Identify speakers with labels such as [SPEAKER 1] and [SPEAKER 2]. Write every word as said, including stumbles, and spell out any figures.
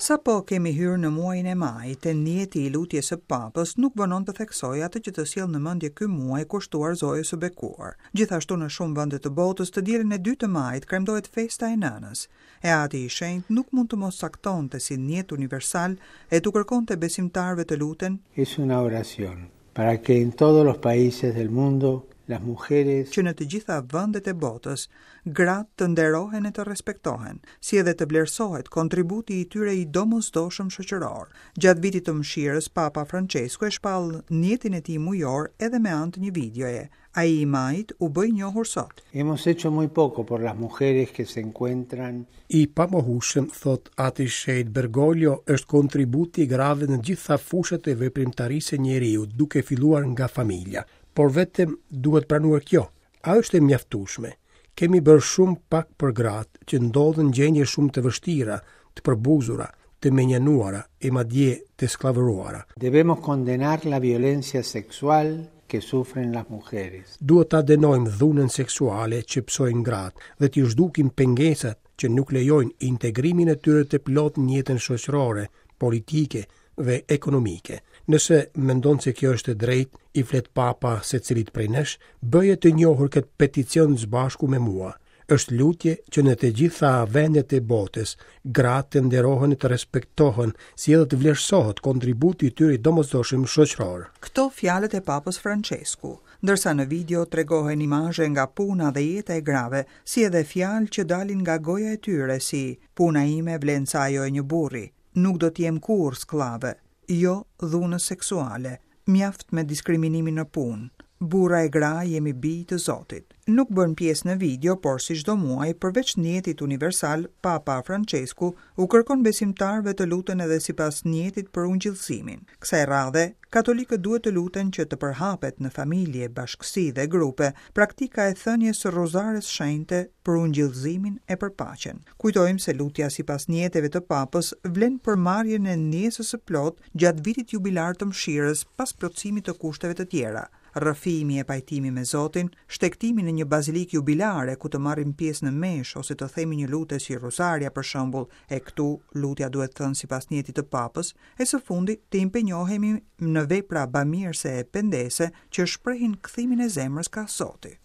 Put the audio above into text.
[SPEAKER 1] Sa po kemi hyrë në muajin e majit, e njeti i lutjes së Papës nuk vonon të theksoj atë që të sjell në mendje ky muaj kushtuar zojës së bekuar. Gjithashtu në shumë vende të botës të dielën e dytë të majit kremtohet festa e nënës. E Ati i Shenjtë nuk mund të mos saktonte si njet universal e të kërkonte besimtarëve të luten.
[SPEAKER 2] Es una oración para que en todos los países del mundo las mujeres
[SPEAKER 1] që në të gjitha vendet e botës gratë të nderohen e të respektohen, si edhe të vlerësohet kontributi i tyre i domosdoshëm shoqëror. Gjatë vitit të mëshirës, Papa Francesco e shpall njetin e tij mujor edhe me anë të një videoje. Ai i majit u bë i njohur sot.
[SPEAKER 2] Hemos hecho muy poco por las mujeres que se encuentran.
[SPEAKER 3] I pamohushëm, thot Ati Shejt Bergoglio, është kontributi grave në gjitha fushat e veprimtarisë së njeriut, duke filluar nga familja. Por vetëm duhet pranuar kjo. A është e mjaftueshme? Kemi bërë shumë pak për gratë që ndodhen gjendje shumë të vështira, të përbuzura, të menjanuara e madje të sklavëruara.
[SPEAKER 2] Debemos condenar la violencia sexual que sufren las mujeres.
[SPEAKER 3] Duhet ta denojmë dhunën seksuale që psojnë gratë dhe t'i zhdukim pengesat që nuk lejojnë integrimin e tyre të plot në jetën shoqërore, politike dhe ekonomike. Nëse mendon se kjo është e drejtë, i flet Papa secilit prej nesh, bëje të njohur këtë peticion së bashku me mua. Është lutje që në të gjitha vendet e botës gratë të nderohen e të respektohen, si edhe të vlerësohet kontributi i tyre domosdoshëm shoqëror.
[SPEAKER 1] Këto fjalët e Papës Francesku, ndërsa në video tregohen imazhe nga puna dhe jeta e grave, si edhe fjalë që dalin nga goja e tyre si puna ime vlen sa ajo e një burri, nuk do t'jem kur skllave, jo dhunës seksuale, mjaft me diskriminimin në punë. Burra e gra jemi bij të Zotit. Nuk bën pjesë në video, por si çdo muaj, përveç njetit universal, Papa Francesku u kërkon besimtarëve të luten edhe sipas njetit për ungjillësimin. Kësaj radhe, katolikët duhet të luten që të përhapet në familje, bashkësi dhe grupe praktika e thënies së rozares shenjte për ungjillëzimin e për paqen. Kujtojmë se lutja sipas njeteve të Papës vlen për marrjen e ndjesës së plot gjatë vitit jubilar të mëshirës pas plotësimit të kushteve të tjera. Rrëfimi e pajtimi me Zotin, shtegtimi në një bazilik jubilare ku të marrim pjesë në mesh ose të themi një lutje si Rosaria për shembull, e këtu lutja duhet thënë sipas njetit të Papës, e së fundi të impenjohemi në vepra bamirëse e pendese që shprehin kthimin e zemrës ka Zoti.